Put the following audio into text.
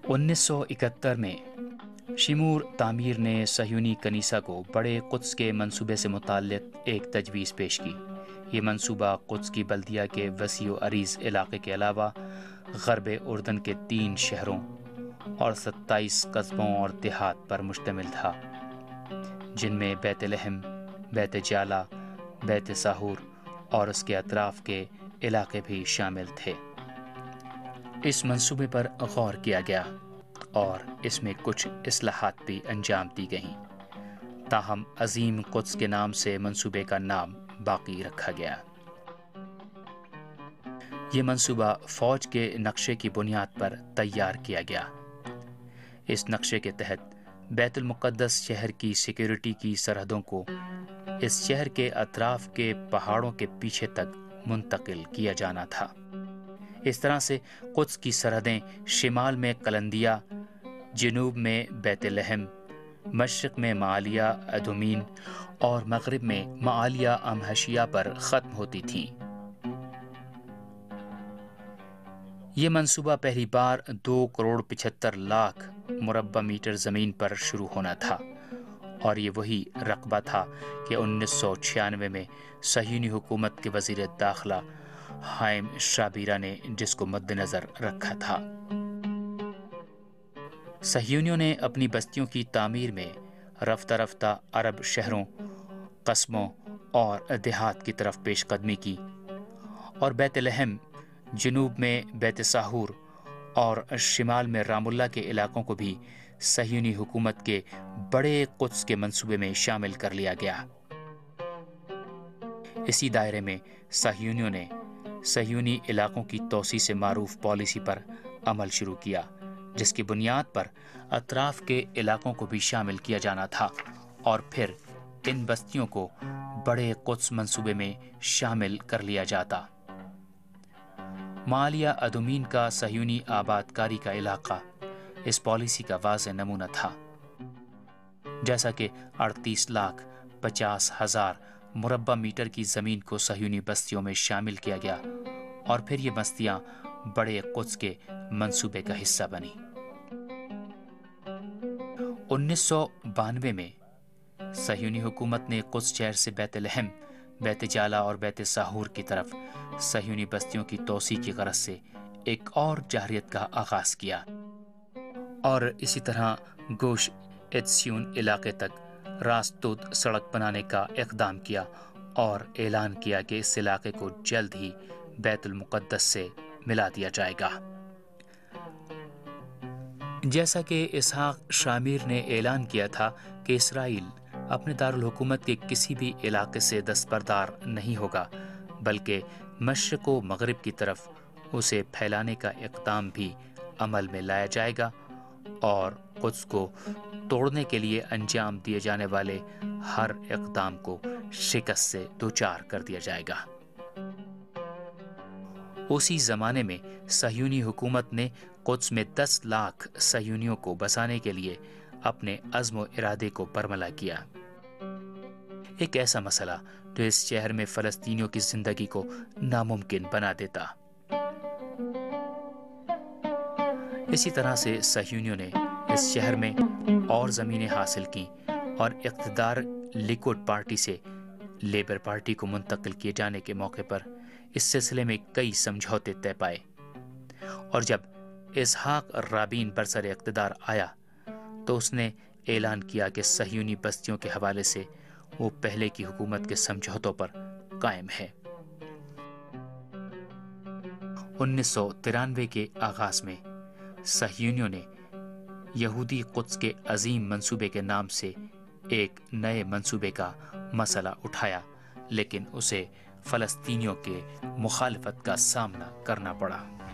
1971 میں شیمور تعمیر نے صہیونی کنیسہ کو بڑے قدس کے منصوبے سے متعلق ایک تجویز پیش کی۔ یہ منصوبہ قدس کی بلدیہ کے وسیع و عریض علاقے کے علاوہ غرب اردن کے 3 شہروں اور 27 قصبوں اور دیہات پر مشتمل تھا، جن میں بیت لحم، بیت جالا، بیت ساہور اور اس کے اطراف کے علاقے بھی شامل تھے۔ اس منصوبے پر غور کیا گیا اور اس میں کچھ اصلاحات بھی انجام دی گئیں، تاہم عظیم قدس کے نام سے منصوبے کا نام باقی رکھا گیا۔ یہ منصوبہ فوج کے نقشے کی بنیاد پر تیار کیا گیا۔ اس نقشے کے تحت بیت المقدس شہر کی سیکیورٹی کی سرحدوں کو اس شہر کے اطراف کے پہاڑوں کے پیچھے تک منتقل کیا جانا تھا۔ اس طرح سے قدس کی سرحدیں شمال میں قلندیہ، جنوب میں بیت لحم، مشرق میں معالیہ ادومین اور مغرب میں معالیہ امہشیہ پر ختم ہوتی تھیں۔ یہ منصوبہ پہلی بار 2,75,00,000 مربع میٹر زمین پر شروع ہونا تھا، اور یہ وہی رقبہ تھا کہ 1996 میں صہیونی حکومت کے وزیر داخلہ ہائم شابیرہ نے جس کو مد نظر رکھا تھا۔ صہیونیوں نے اپنی بستیوں کی تعمیر میں رفتہ رفتہ عرب شہروں، قصبوں اور دیہات کی طرف پیش قدمی کی، اور بیت لحم، جنوب میں بیت ساہور اور شمال میں رام اللہ کے علاقوں کو بھی صہیونی حکومت کے بڑے قدس کے منصوبے میں شامل کر لیا گیا۔ اسی دائرے میں صہیونیوں نے صہیونی علاقوں کی توسیع سے معروف پالیسی پر عمل شروع کیا، جس کی بنیاد پر اطراف کے علاقوں کو بھی شامل کیا جانا تھا، اور پھر ان بستیوں کو بڑے قدس منصوبے میں شامل کر لیا جاتا۔ معالیہ ادومین کا صہیونی آباد کاری کا علاقہ اس پالیسی کا واضح نمونہ تھا، جیسا کہ 38,50,000 مربع میٹر کی زمین کو صہیونی بستیوں میں شامل کیا گیا، اور پھر یہ بستیاں بڑے قدس کے منصوبے کا حصہ بنی۔ 1992 میں صہیونی حکومت نے قدس شہر سے بیت لحم، بیت جالا اور بیت ساہور کی طرف صہیونی بستیوں کی توسیع کی غرض سے ایک اور جارحیت کا آغاز کیا، اور اسی طرح گوش ایتسیون علاقے تک راستود سڑک بنانے کا اقدام کیا، اور اعلان کیا کہ اس علاقے کو جلد ہی بیت المقدس سے ملا دیا جائے گا۔ جیسا کہ اسحاق شامیر نے اعلان کیا تھا کہ اسرائیل اپنے دارالحکومت کے کسی بھی علاقے سے دستبردار نہیں ہوگا، بلکہ مشرق و مغرب کی طرف اسے پھیلانے کا اقدام بھی عمل میں لایا جائے گا، اور قدس کو توڑنے کے لیے انجام دیے جانے والے ہر اقدام کو شکست سے دوچار کر دیا جائے گا۔ اسی زمانے میں صہیونی حکومت نے قدس میں 10 لاکھ صہیونیوں کو بسانے کے لیے اپنے عزم و ارادے کو برملا کیا، ایک ایسا مسئلہ جو اس شہر میں فلسطینیوں کی زندگی کو ناممکن بنا دیتا۔ اسی طرح سے صہیونیوں نے اس شہر میں اور زمینیں حاصل کی، اور اقتدار لیکوڈ پارٹی سے لیبر پارٹی کو منتقل کیے جانے کے موقع پر اس سلسلے میں کئی سمجھوتے طے پائے، اور جب اسحاق رابین برسر اقتدار آیا تو اس نے اعلان کیا کہ صہیونی بستیوں کے حوالے سے وہ پہلے کی حکومت کے سمجھوتوں پر قائم ہے۔ 1993 کے آغاز میں صہیونیوں نے یہودی قدس کے عظیم منصوبے کے نام سے ایک نئے منصوبے کا مسئلہ اٹھایا، لیکن اسے فلسطینیوں کے مخالفت کا سامنا کرنا پڑا۔